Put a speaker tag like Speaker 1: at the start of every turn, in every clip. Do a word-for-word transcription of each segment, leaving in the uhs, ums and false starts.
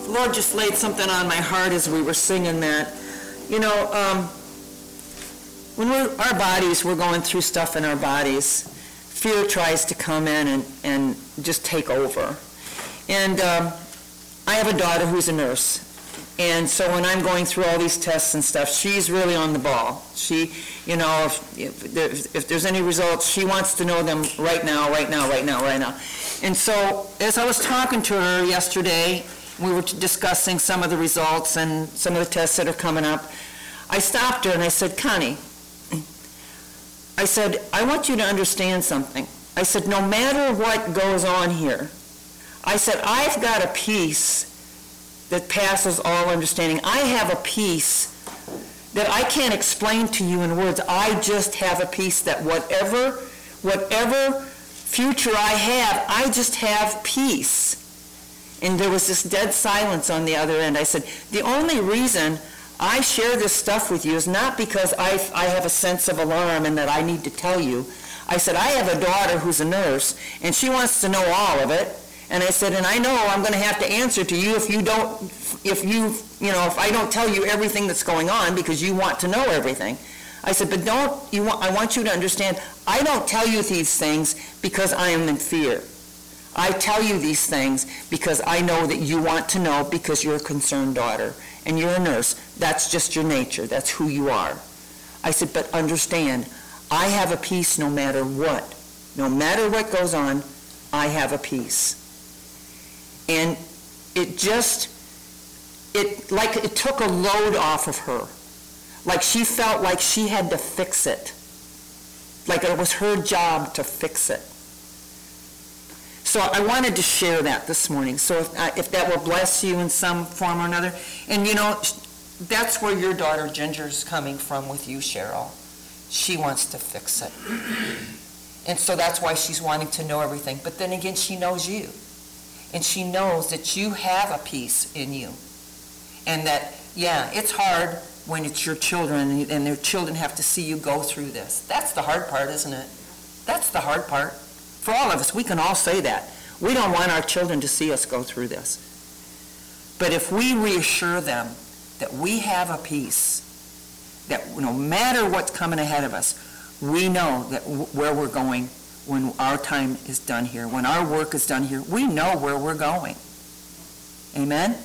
Speaker 1: the Lord just laid something on my heart as we were singing that. You know, um, when we're, our bodies, we're going through stuff in our bodies, fear tries to come in and, and just take over. And um, I have a daughter who's a nurse. And so when I'm going through all these tests and stuff, she's really on the ball. She, you know, if, if, there, if there's any results, she wants to know them right now, right now, right now, right now. And so as I was talking to her yesterday, we were discussing some of the results and some of the tests that are coming up. I stopped her and I said, Connie, I said, I want you to understand something. I said, no matter what goes on here, I said, I've got a peace that passes all understanding. I have a peace that I can't explain to you in words. I just have a peace that whatever, whatever future I have, I just have peace. And there was this dead silence on the other end. I said, the only reason I share this stuff with you is not because I, I have a sense of alarm and that I need to tell you. I said, I have a daughter who's a nurse, and she wants to know all of it. And I said, and I know I'm going to have to answer to you if you don't, if you, you know, if I don't tell you everything that's going on because you want to know everything. I said, but don't, you want, I want you to understand, I don't tell you these things because I am in fear. I tell you these things because I know that you want to know because you're a concerned daughter and you're a nurse. That's just your nature. That's who you are. I said, but understand, I have a peace no matter what. No matter what goes on, I have a peace. And it just, it like it took a load off of her. Like she felt like she had to fix it. Like it was her job to fix it. So I wanted to share that this morning. So if, uh, if that will bless you in some form or another. And you know, that's where your daughter Ginger's coming from with you, Cheryl. She wants to fix it. And so that's why she's wanting to know everything. But then again, she knows you. And she knows that you have a peace in you. And that, yeah, it's hard when it's your children and their children have to see you go through this. That's the hard part, isn't it? That's the hard part. For all of us, we can all say that. We don't want our children to see us go through this. But if we reassure them that we have a peace, that no matter what's coming ahead of us, we know that w- where we're going when our time is done here, when our work is done here, we know where we're going. Amen?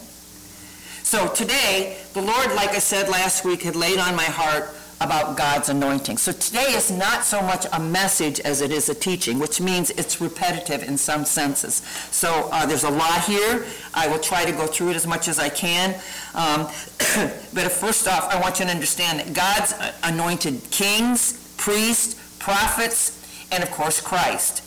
Speaker 1: So today, the Lord, like I said last week, had laid on my heart about God's anointing. So today is not so much a message as it is a teaching, which means it's repetitive in some senses. So uh, there's a lot here. I will try to go through it as much as I can. Um, but first off, I want you to understand that God's anointed kings, priests, prophets, and of course Christ.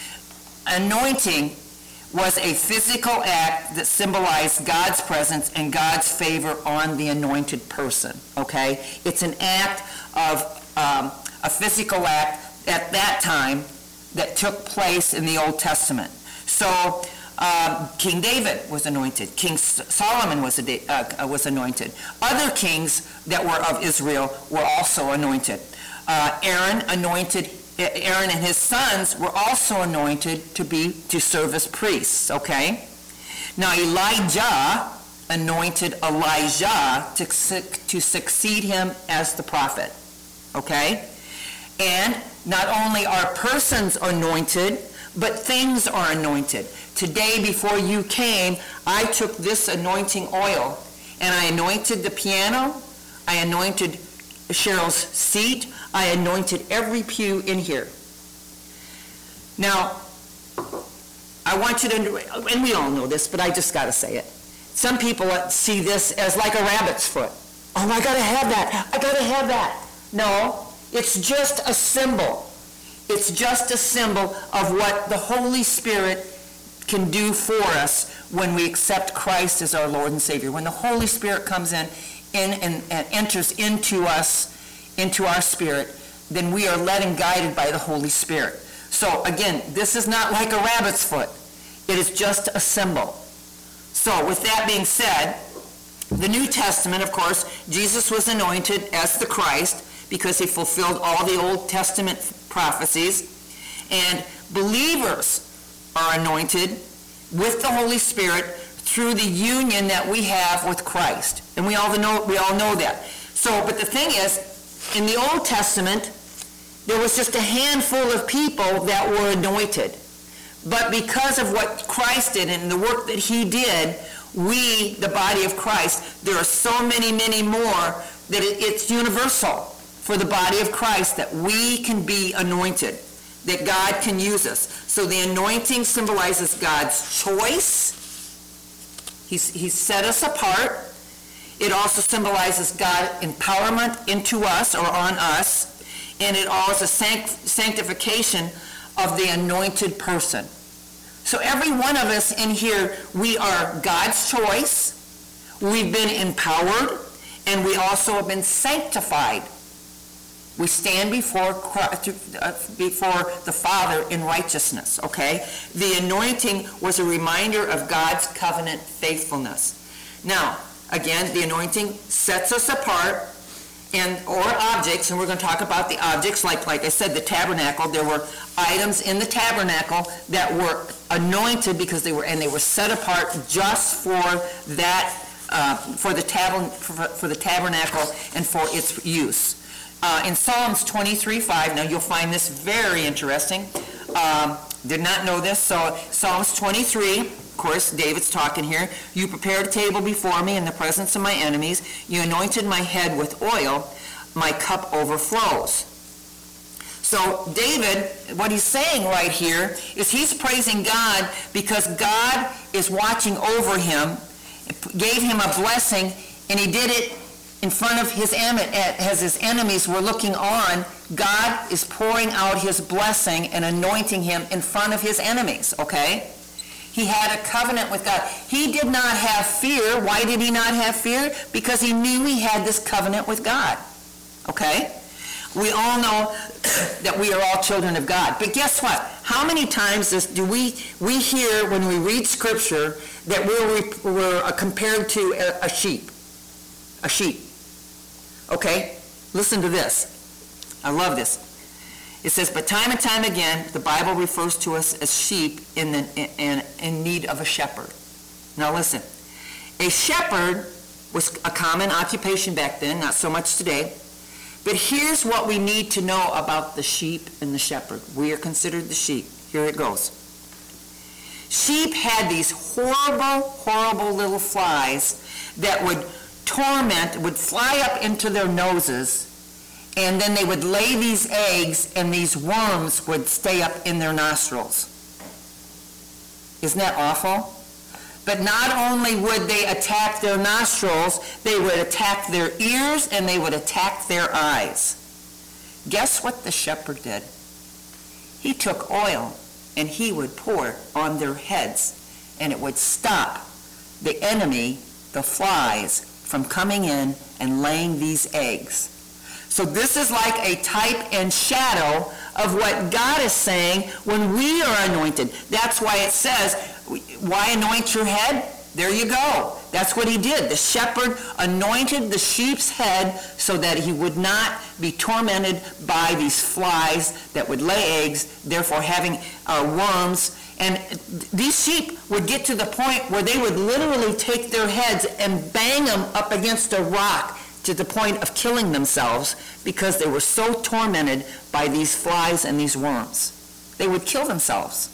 Speaker 1: Anointing was a physical act that symbolized God's presence and God's favor on the anointed person, okay? It's an act of, um, a physical act at that time that took place in the Old Testament. So um, King David was anointed. King Solomon was, a, uh, was anointed. Other kings that were of Israel were also anointed. Uh, Aaron anointed Aaron and his sons were also anointed to be to serve as priests, okay? Now Elijah anointed Elijah to, to succeed him as the prophet, okay? And not only are persons anointed, but things are anointed. Today, before you came, I took this anointing oil and I anointed the piano, I anointed Cheryl's seat, I anointed every pew in here. Now, I want you to, and we all know this, but I just got to say it. Some people see this as like a rabbit's foot. Oh, I got to have that. I got to have that. No, it's just a symbol. It's just a symbol of what the Holy Spirit can do for us when we accept Christ as our Lord and Savior. When the Holy Spirit comes in, in and, and enters into us, into our spirit, then we are led and guided by the Holy Spirit. So again, this is not like a rabbit's foot. It is just a symbol. So with that being said, the New Testament, of course, Jesus was anointed as the Christ because he fulfilled all the Old Testament prophecies. And believers are anointed with the Holy Spirit through the union that we have with Christ. And we all know, we all know that. So, but the thing is, in the Old Testament, there was just a handful of people that were anointed. But because of what Christ did and the work that he did, we, the body of Christ, there are so many, many more that it, it's universal for the body of Christ that we can be anointed, that God can use us. So the anointing symbolizes God's choice. He's, he's set us apart. It also symbolizes God's empowerment into us or on us. And it also is a sanct- sanctification of the anointed person. So every one of us in here, we are God's choice. We've been empowered, and we also have been sanctified. We stand before Christ, before the Father in righteousness, okay? The anointing was a reminder of God's covenant faithfulness. Now, again, the anointing sets us apart, and or objects, and we're going to talk about the objects, like like I said, the tabernacle. There were items in the tabernacle that were anointed because they were, and they were set apart just for that, uh, for the tab- for, for the tabernacle and for its use. Uh, in Psalms twenty-three five, now you'll find this very interesting. Um, did not know this, so Psalms twenty-three, of course, David's talking here. You prepared a table before me in the presence of my enemies. You anointed my head with oil. My cup overflows. So David, what he's saying right here is he's praising God because God is watching over him, gave him a blessing, and he did it in front of his, as his enemies were looking on. God is pouring out his blessing and anointing him in front of his enemies, okay? He had a covenant with God. He did not have fear. Why did he not have fear? Because he knew he had this covenant with God, okay? We all know that we are all children of God. But guess what? How many times does, do we, we hear when we read Scripture that we're, we're compared to a, a sheep? A sheep. Okay? Listen to this. I love this. It says, but time and time again, the Bible refers to us as sheep in, the, in, in need of a shepherd. Now listen. A shepherd was a common occupation back then, not so much today. But here's what we need to know about the sheep and the shepherd. We are considered the sheep. Here it goes. Sheep had these horrible, horrible little flies that would torment, would fly up into their noses, and then they would lay these eggs, and these worms would stay up in their nostrils. Isn't that awful? But not only would they attack their nostrils, they would attack their ears, and they would attack their eyes. Guess what the shepherd did? He took oil, and he would pour it on their heads, and it would stop the enemy, the flies, from coming in and laying these eggs. So this is like a type and shadow of what God is saying when we are anointed. That's why it says, why anoint your head? There you go. That's what he did. The shepherd anointed the sheep's head so that he would not be tormented by these flies that would lay eggs, therefore having uh, worms. And these sheep would get to the point where they would literally take their heads and bang them up against a rock to the point of killing themselves because they were so tormented by these flies and these worms. They would kill themselves.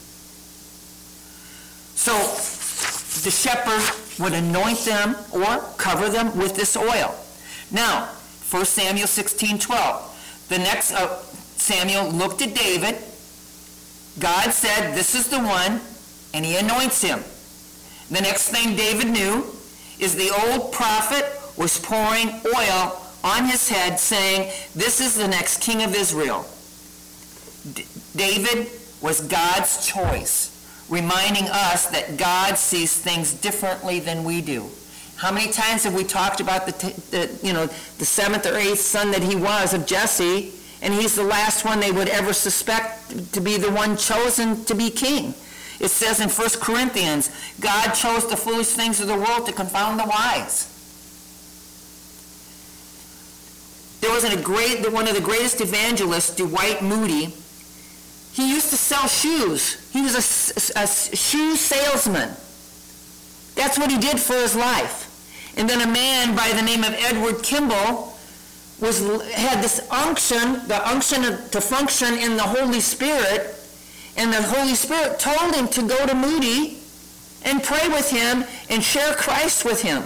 Speaker 1: So the shepherd would anoint them or cover them with this oil. Now, First Samuel sixteen twelve. The next, uh, Samuel looked at David. God said, this is the one, and he anoints him. The next thing David knew is the old prophet was pouring oil on his head, saying, this is the next king of Israel. D- David was God's choice, reminding us that God sees things differently than we do. How many times have we talked about the, t- the you know, the seventh or eighth son that he was of Jesse, and he's the last one they would ever suspect to be the one chosen to be king. It says in First Corinthians, God chose the foolish things of the world to confound the wise. There was a great, one of the greatest evangelists, Dwight Moody. He used to sell shoes. He was a, a shoe salesman. That's what he did for his life. And then a man by the name of Edward Kimball was had this unction, the unction to function in the Holy Spirit, and the Holy Spirit told him to go to Moody and pray with him and share Christ with him.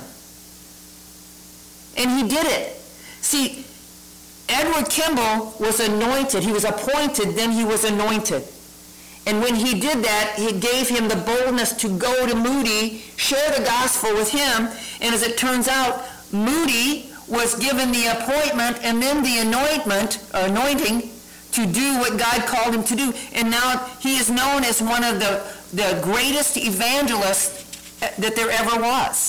Speaker 1: And he did it. See, Edward Kimball was anointed. He was appointed, then he was anointed. And when he did that, he gave him the boldness to go to Moody, share the gospel with him, and as it turns out, Moody was given the appointment and then the anointment, uh, anointing to do what God called him to do. And now he is known as one of the, the greatest evangelists that there ever was.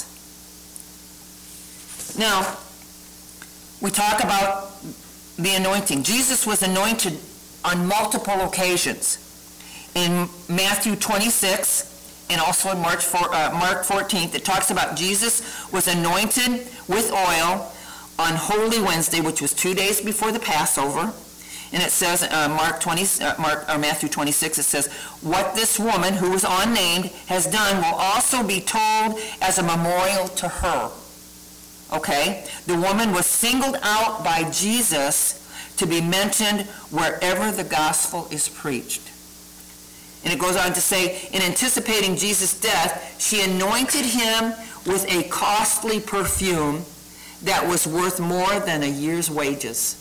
Speaker 1: Now, we talk about the anointing. Jesus was anointed on multiple occasions. In Matthew twenty-six and also in March four, uh, Mark fourteenth, it talks about Jesus was anointed with oil on Holy Wednesday, which was two days before the Passover. And it says, uh, Mark twenty, uh, Mark, or Matthew twenty-six, it says, what this woman who was unnamed has done will also be told as a memorial to her. Okay? The woman was singled out by Jesus to be mentioned wherever the gospel is preached. And it goes on to say, in anticipating Jesus' death, she anointed him with a costly perfume that was worth more than a year's wages.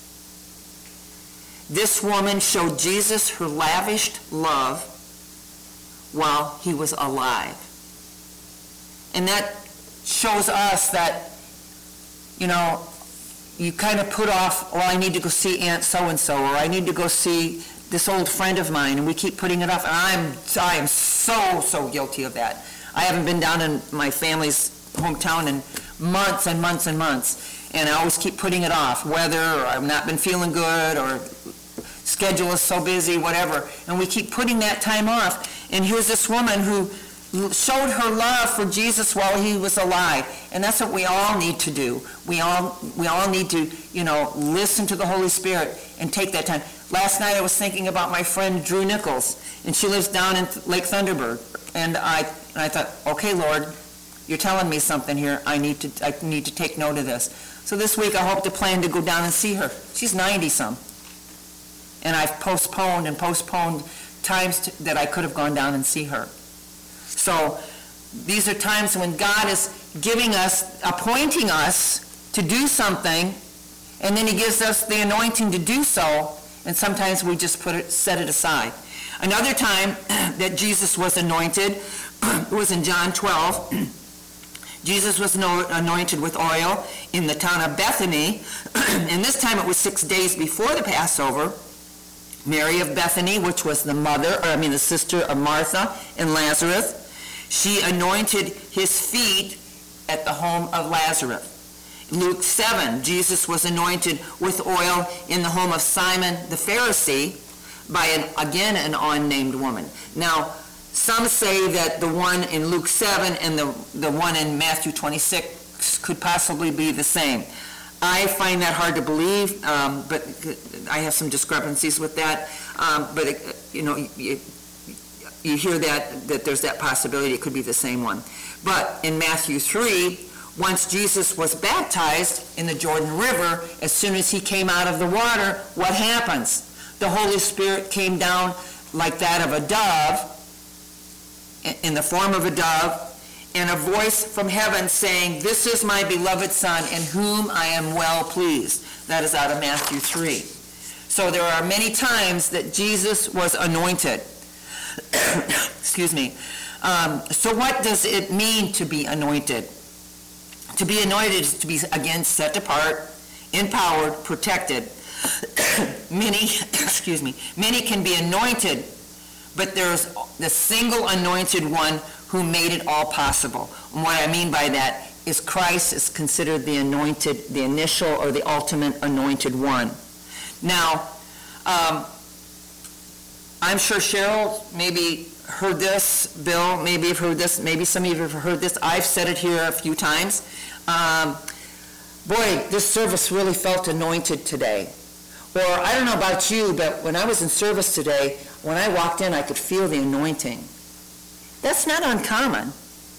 Speaker 1: This woman showed Jesus her lavished love while he was alive. And that shows us that, you know, you kind of put off, well, I need to go see Aunt so-and-so, or I need to go see this old friend of mine, and we keep putting it off. And I'm, I am so, so guilty of that. I haven't been down in my family's hometown in months and months and months, and I always keep putting it off, whether or I've not been feeling good, or schedule is so busy, whatever, and we keep putting that time off. And here's this woman who showed her love for Jesus while he was alive, and that's what we all need to do. We all, we all need to, you know, listen to the Holy Spirit and take that time. Last night I was thinking about my friend Drew Nichols, and she lives down in Lake Thunderbird, and I, and I thought, okay, Lord, you're telling me something here. I need to, I need to take note of this. So this week I hope to plan to go down and see her. She's ninety-some, and I've postponed and postponed times to, that I could have gone down and see her. So these are times when God is giving us, appointing us to do something, and then he gives us the anointing to do so, and sometimes we just put it, set it aside. Another time that Jesus was anointed was in John twelve. Jesus was anointed with oil in the town of Bethany, and this time it was six days before the Passover. Mary of Bethany, which was the mother, or I mean the sister of Martha and Lazarus, she anointed his feet at the home of Lazarus. Luke seven, Jesus was anointed with oil in the home of Simon the Pharisee by, an, again, an unnamed woman. Now, some say that the one in Luke seven and the, the one in Matthew twenty-six could possibly be the same. I find that hard to believe, um, but I have some discrepancies with that. Um, but, it, you know, you, you hear that, that there's that possibility it could be the same one. But in Matthew three, once Jesus was baptized in the Jordan River, as soon as he came out of the water, what happens? The Holy Spirit came down like that of a dove, in the form of a dove, and a voice from heaven saying, "This is my beloved Son, in whom I am well pleased." That is out of Matthew three. So there are many times that Jesus was anointed. Excuse me. Um, so what does it mean to be anointed? To be anointed is to be, again, set apart, empowered, protected. Many, excuse me, many can be anointed, but there's the single anointed one who made it all possible. And what I mean by that is Christ is considered the anointed, the initial or the ultimate anointed one. Now, um, I'm sure Cheryl maybe heard this, Bill, maybe you've heard this, maybe some of you have heard this. I've said it here a few times. Um, boy, this service really felt anointed today. Or I don't know about you, but when I was in service today, when I walked in, I could feel the anointing. That's not uncommon.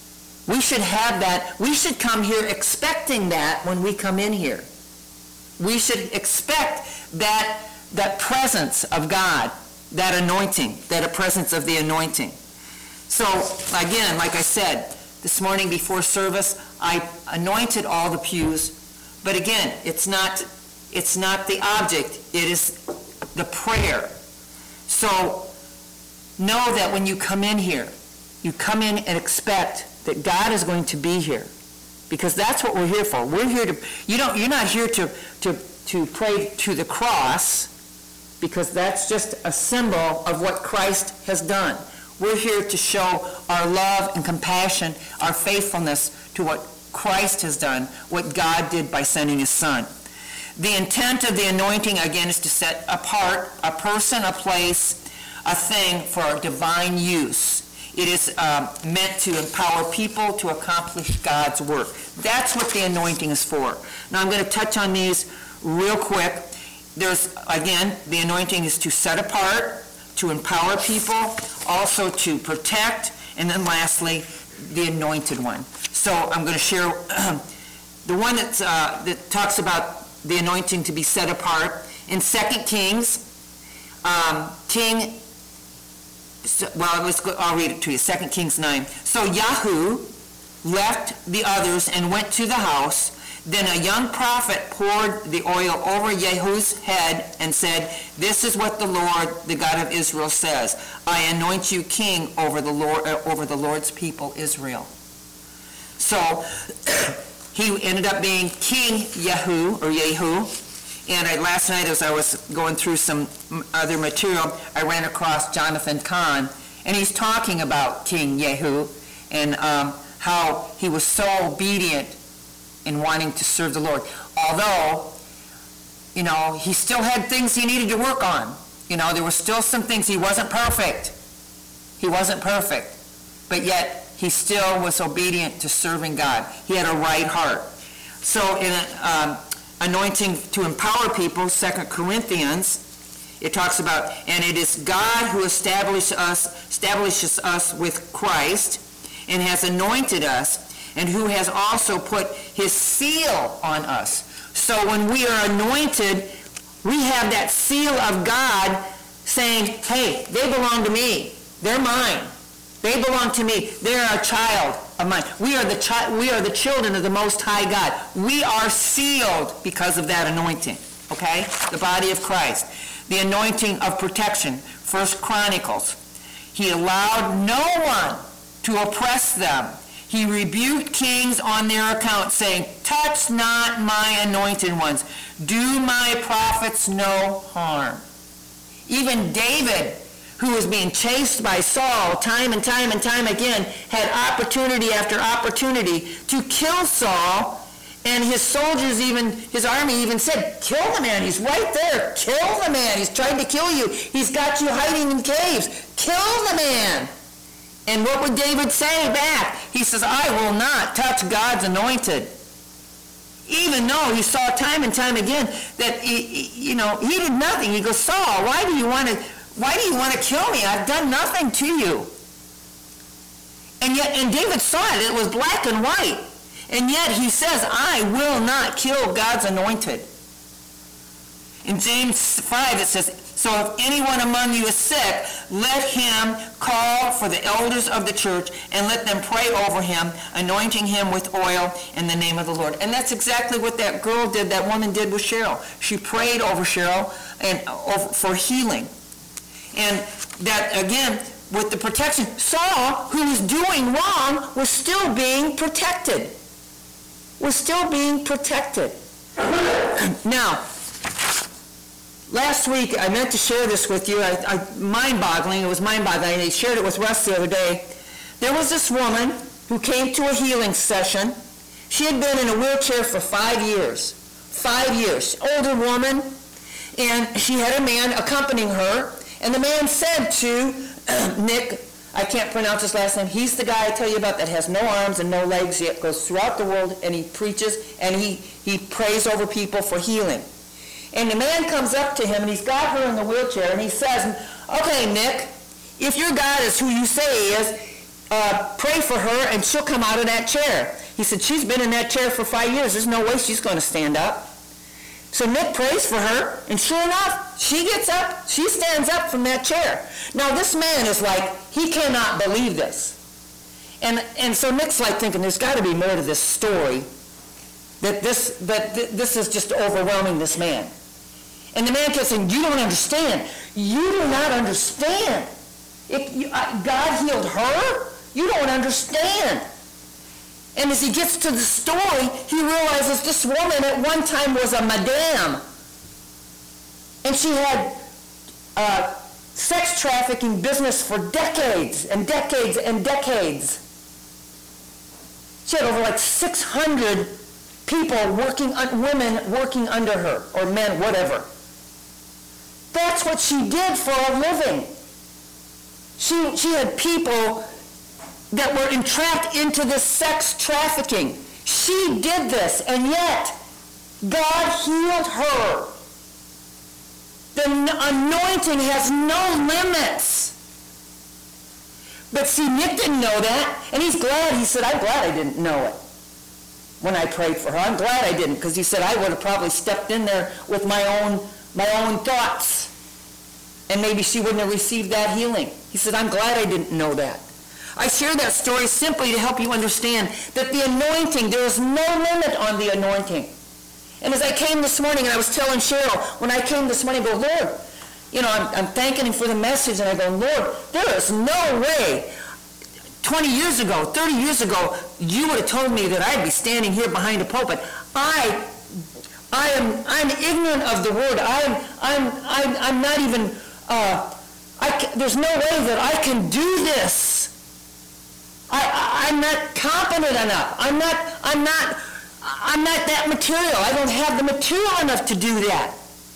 Speaker 1: We should have that. We should come here expecting that when we come in here. We should expect that, that presence of God, that anointing, that presence of the anointing. So, again, like I said, this morning before service, I anointed all the pews. But again, it's not, it's not the object. It is the prayer. So, know that when you come in here, you come in and expect that God is going to be here, because that's what we're here for. We're here to, you don't, you're not here to, to, to pray to the cross, because that's just a symbol of what Christ has done. We're here to show our love and compassion, our faithfulness to what Christ has done, what God did by sending his Son. The intent of the anointing, again, is to set apart a person, a place, a thing for divine use. It is um, meant to empower people to accomplish God's work. That's what the anointing is for. Now I'm going to touch on these real quick. There's, again, the anointing is to set apart, to empower people, also to protect, and then lastly, the anointed one. So I'm going to share the one that's, uh, that talks about the anointing to be set apart. In Second Kings, um, King So, well, let's go, I'll read it to you. Second Kings nine. So Jehu left the others and went to the house. Then a young prophet poured the oil over Jehu's head and said, "This is what the Lord, the God of Israel, says: I anoint you king over the Lord, uh, over the Lord's people Israel." So he ended up being King Jehu or Jehu. And I, last night, as I was going through some other material, I ran across Jonathan Cahn, and he's talking about King Jehu and um, how he was so obedient in wanting to serve the Lord. Although, you know, he still had things he needed to work on. You know, there were still some things. He wasn't perfect. He wasn't perfect. But yet, he still was obedient to serving God. He had a right heart. So in a, um, anointing to empower people, Second Corinthians, it talks about, and it is God who establishes us, establishes us with Christ and has anointed us, and who has also put his seal on us. So when we are anointed, we have that seal of God saying, hey, they belong to me. They're mine. They belong to me. They're a child of mine. We are the chi- we are the children of the Most High God. We are sealed because of that anointing. Okay? The body of Christ. The anointing of protection. First Chronicles. He allowed no one to oppress them. He rebuked kings on their account, saying, touch not my anointed ones. Do my prophets no harm. Even David, who was being chased by Saul time and time and time again, had opportunity after opportunity to kill Saul, and his soldiers even, his army even said, kill the man, he's right there, kill the man, he's trying to kill you, he's got you hiding in caves, kill the man. And what would David say back? He says, I will not touch God's anointed. Even though he saw time and time again that, he, you know, he did nothing. He goes, Saul, why do you want to Why do you want to kill me? I've done nothing to you. And yet, and David saw it. It was black and white. And yet he says, I will not kill God's anointed. In James five, it says, so if anyone among you is sick, let him call for the elders of the church and let them pray over him, anointing him with oil in the name of the Lord. And that's exactly what that girl did, that woman did with Cheryl. She prayed over Cheryl and over, for healing. And that, again, with the protection, Saul, who was doing wrong, was still being protected. Was still being protected. Now, last week, I meant to share this with you. I, I, mind-boggling. It was mind-boggling. I shared it with Russ the other day. There was this woman who came to a healing session. She had been in a wheelchair for five years. Five years. Older woman. And she had a man accompanying her. And the man said to Nick, I can't pronounce his last name, he's the guy I tell you about that has no arms and no legs, yet goes throughout the world and he preaches and he, he prays over people for healing. And the man comes up to him and he's got her in the wheelchair and he says, okay, Nick, if your God is who you say he is, uh, pray for her and she'll come out of that chair. He said, she's been in that chair for five years. There's no way she's going to stand up. So Nick prays for her, and sure enough, she gets up, she stands up from that chair. Now this man is like, he cannot believe this. And and so Nick's like thinking, there's got to be more to this story, that this, that th- this is just overwhelming this man. And the man kept saying, you don't understand. You do not understand. If you, uh, God healed her, you don't understand. And as he gets to the story, he realizes this woman at one time was a madame. And she had uh, sex trafficking business for decades and decades and decades. She had over like six hundred people working, un- women working under her, or men, whatever. That's what she did for a living. She, she had people that were entrapped into this sex trafficking. She did this, and yet God healed her. The anointing has no limits. But see, Nick didn't know that, and he's glad. He said, I'm glad I didn't know it when I prayed for her. I'm glad I didn't, because he said I would have probably stepped in there with my own, my own thoughts, and maybe she wouldn't have received that healing. He said, I'm glad I didn't know that. I share that story simply to help you understand that the anointing, there is no limit on the anointing. And as I came this morning, and I was telling Cheryl, when I came this morning, I go, Lord, you know, I'm, I'm thanking him for the message, and I go, Lord, there is no way twenty years ago, thirty years ago, you would have told me that I'd be standing here behind a pulpit. I, I am, I'm ignorant of the word. I'm, I'm, I'm, I'm not even, uh, I can, there's no way that I can do this. I, I, I'm not competent enough. I'm not, I'm not, I'm not that material. I don't have the material enough to do that.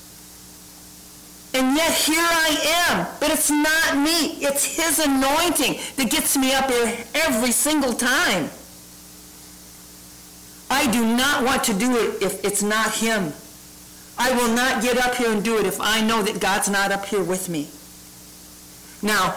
Speaker 1: And yet here I am. But it's not me. It's his anointing that gets me up here every single time. I do not want to do it if it's not him. I will not get up here and do it if I know that God's not up here with me. Now,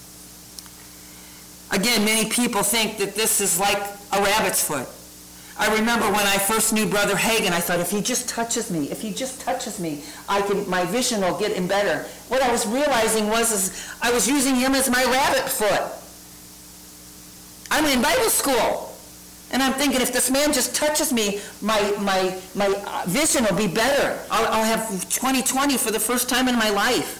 Speaker 1: again, many people think that this is like a rabbit's foot. I remember when I first knew Brother Hagin, I thought, if he just touches me, if he just touches me, I can, my vision will get in better. What I was realizing was is I was using him as my rabbit foot. I'm in Bible school, and I'm thinking, if this man just touches me, my my my vision will be better. I'll, I'll have twenty twenty for the first time in my life.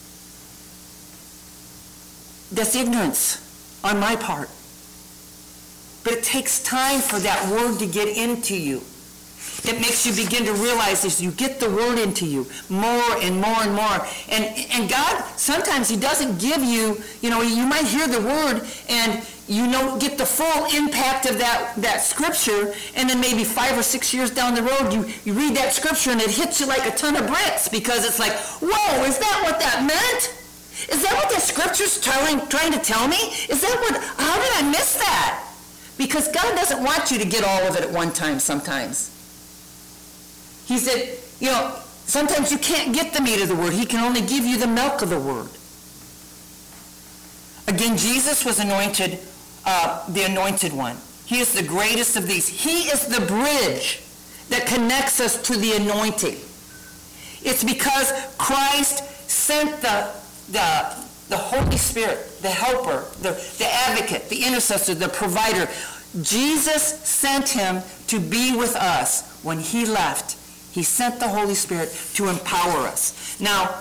Speaker 1: That's ignorance on my part. But it takes time for that word to get into you. It makes you begin to realize as you get the word into you more and more and more. And and God, sometimes he doesn't give you, you know, you might hear the word and you don't get the full impact of that, that scripture, and then maybe five or six years down the road you, you read that scripture and it hits you like a ton of bricks, because it's like, whoa, is that what that meant? Is that what the scripture's telling, trying to tell me? Is that what, how did I miss that? Because God doesn't want you to get all of it at one time sometimes. He said, you know, sometimes you can't get the meat of the word. He can only give you the milk of the word. Again, Jesus was anointed, uh, the anointed one. He is the greatest of these. He is the bridge that connects us to the anointing. It's because Christ sent the, the, the Holy Spirit, the helper, the, the advocate, the intercessor, the provider. Jesus sent him to be with us. When he left, he sent the Holy Spirit to empower us. Now,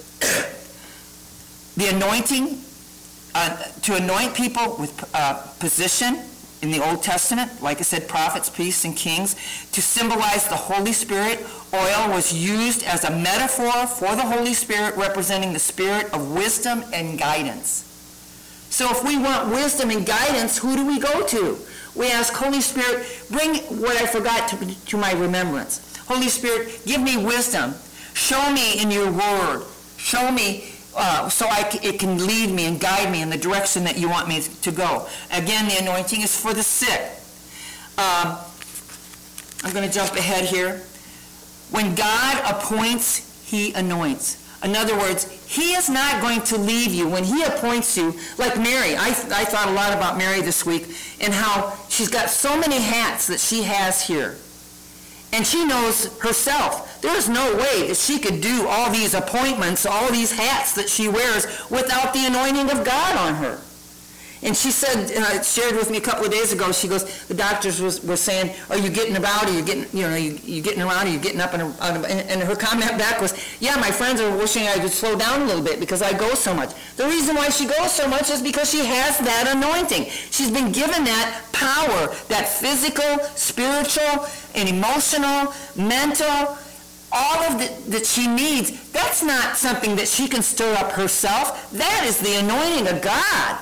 Speaker 1: the anointing, uh, to anoint people with uh, position in the Old Testament, like I said, prophets, priests, and kings, to symbolize the Holy Spirit, oil was used as a metaphor for the Holy Spirit, representing the spirit of wisdom and guidance. So if we want wisdom and guidance, who do we go to? We ask, Holy Spirit, bring what I forgot to, to my remembrance. Holy Spirit, give me wisdom. Show me in your word. Show me uh, so I c- it can lead me and guide me in the direction that you want me to go. Again, the anointing is for the sick. Um, I'm going to jump ahead here. When God appoints, he anoints. In other words, he is not going to leave you when he appoints you. Like Mary, I, I thought a lot about Mary this week and how she's got so many hats that she has here. And she knows herself. There is no way that she could do all these appointments, all these hats that she wears without the anointing of God on her. And she said, and I shared with me a couple of days ago, she goes, the doctors was, were saying, are you getting about, are you getting, you know, you, you getting around, are you getting up? And, and, and her comment back was, yeah, my friends are wishing I could slow down a little bit because I go so much. The reason why she goes so much is because she has that anointing. She's been given that power, that physical, spiritual, and emotional, mental, all of the, that she needs. That's not something that she can stir up herself. That is the anointing of God.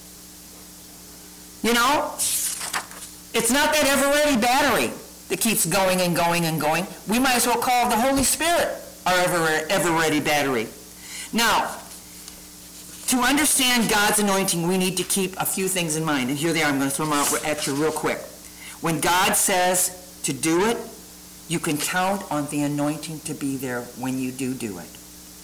Speaker 1: You know, it's not that ever-ready battery that keeps going and going and going. We might as well call the Holy Spirit our ever, ever-ready battery. Now, to understand God's anointing, we need to keep a few things in mind. And here they are. I'm going to throw them out at you real quick. When God says to do it, you can count on the anointing to be there when you do do it.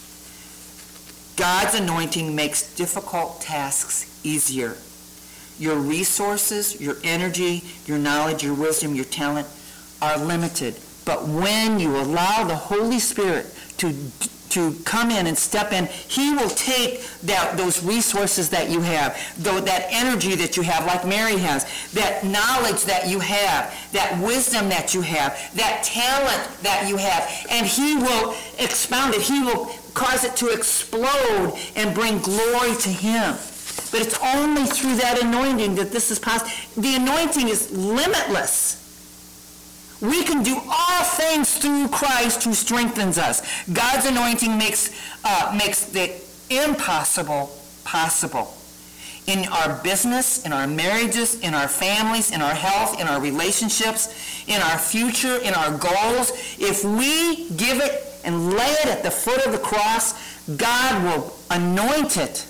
Speaker 1: God's anointing makes difficult tasks easier. Your resources, your energy, your knowledge, your wisdom, your talent are limited. But when you allow the Holy Spirit to, to come in and step in, he will take that, those resources that you have, though, that energy that you have, like Mary has, that knowledge that you have, that wisdom that you have, that talent that you have, and he will expound it. He will cause it to explode and bring glory to him. But it's only through that anointing that this is possible. The anointing is limitless. We can do all things through Christ who strengthens us. God's anointing makes, uh, makes the impossible possible. In our business, in our marriages, in our families, in our health, in our relationships, in our future, in our goals, if we give it and lay it at the foot of the cross, God will anoint it.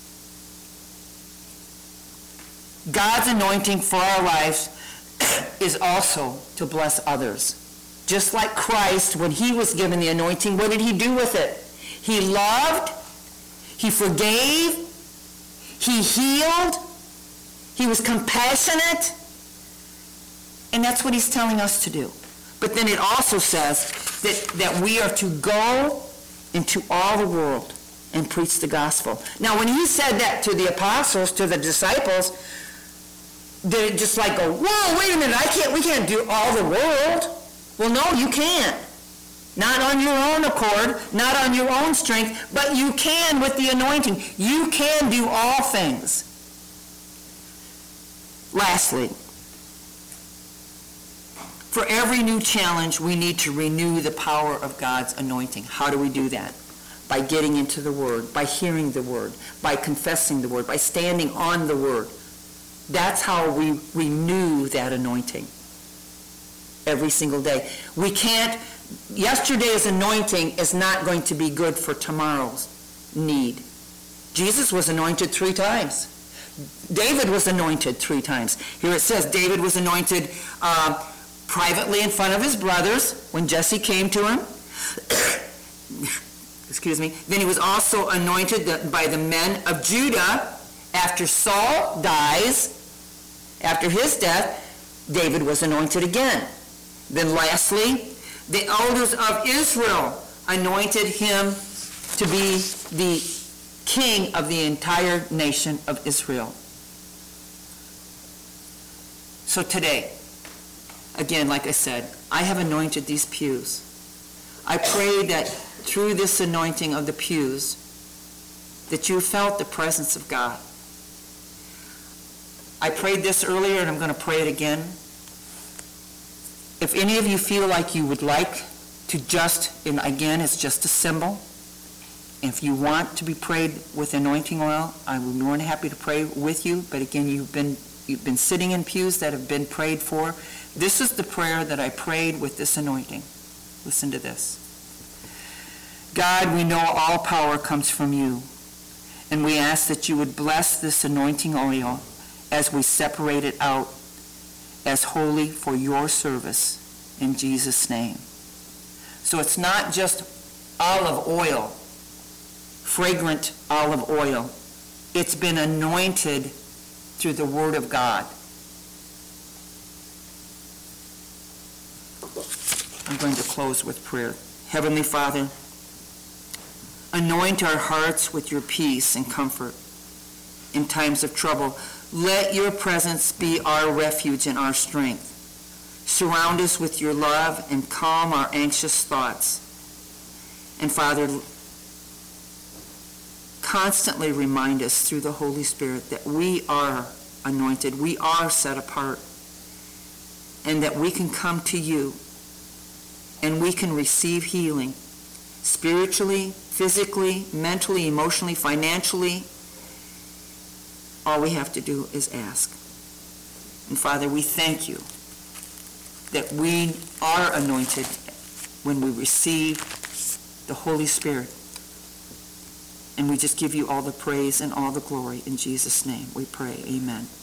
Speaker 1: God's anointing for our lives is also to bless others. Just like Christ, when he was given the anointing, what did he do with it? He loved, he forgave, he healed, he was compassionate, and that's what he's telling us to do. But then it also says that, that we are to go into all the world and preach the gospel. Now, when he said that to the apostles, to the disciples, did it just like go, whoa, wait a minute, I can't, we can't do all the world. Well, no, you can't. Not on your own accord, not on your own strength, but you can with the anointing. You can do all things. Lastly, for every new challenge, we need to renew the power of God's anointing. How do we do that? By getting into the Word, by hearing the Word, by confessing the Word, by standing on the Word. That's how we renew that anointing every single day. We can't, yesterday's anointing is not going to be good for tomorrow's need. Jesus was anointed three times. David was anointed three times. Here it says David was anointed uh, privately in front of his brothers when Jesse came to him. Excuse me. Then he was also anointed by the men of Judah. After Saul dies, after his death, David was anointed again. Then lastly, the elders of Israel anointed him to be the king of the entire nation of Israel. So today, again, like I said, I have anointed these pews. I pray that through this anointing of the pews, that you felt the presence of God. I prayed this earlier, and I'm going to pray it again. If any of you feel like you would like to just, and again, it's just a symbol. If you want to be prayed with anointing oil, I'm more than happy to pray with you. But again, you've been you've been sitting in pews that have been prayed for. This is the prayer that I prayed with this anointing. Listen to this. God, we know all power comes from you, and we ask that you would bless this anointing oil as we separate it out as holy for your service in Jesus' name. So it's not just olive oil fragrant olive oil. It's been anointed through the Word of God. I'm going to close with prayer. Heavenly Father, anoint our hearts with your peace and comfort in times of trouble. Let your presence be our refuge and our strength. Surround us with your love and calm our anxious thoughts. And Father, constantly remind us through the Holy Spirit that we are anointed, we are set apart, and that we can come to you and we can receive healing spiritually, physically, mentally, emotionally, financially. All we have to do is ask. And Father, we thank you that we are anointed when we receive the Holy Spirit. And we just give you all the praise and all the glory. In Jesus' name we pray. Amen.